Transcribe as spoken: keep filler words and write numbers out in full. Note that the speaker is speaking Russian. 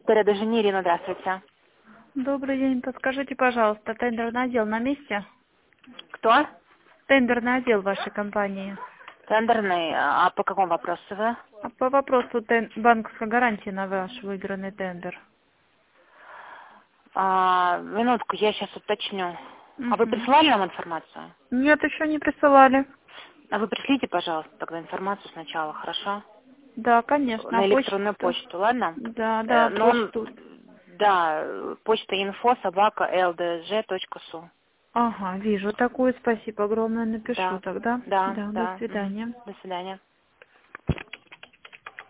Дежини, Ирина, здравствуйте. Добрый день. Подскажите, пожалуйста, тендерный отдел на месте? Кто? Тендерный отдел вашей компании. Тендерный. А по какому вопросу вы? А по вопросу тен- банковской гарантии на ваш выигранный тендер. А, минутку, я сейчас уточню. А вы Мгм. присылали нам информацию? Нет, еще не присылали. А вы пришлите, пожалуйста, тогда информацию сначала, хорошо? Да, конечно. А На электронную почту? почту, ладно? Да, Э, да, ну, он- почту. да, почта инфо собака лдж точка су. Ага, вижу такую. Спасибо огромное. Напишу Да, тогда. да, Да, до да. Мгм. свидания. До свидания.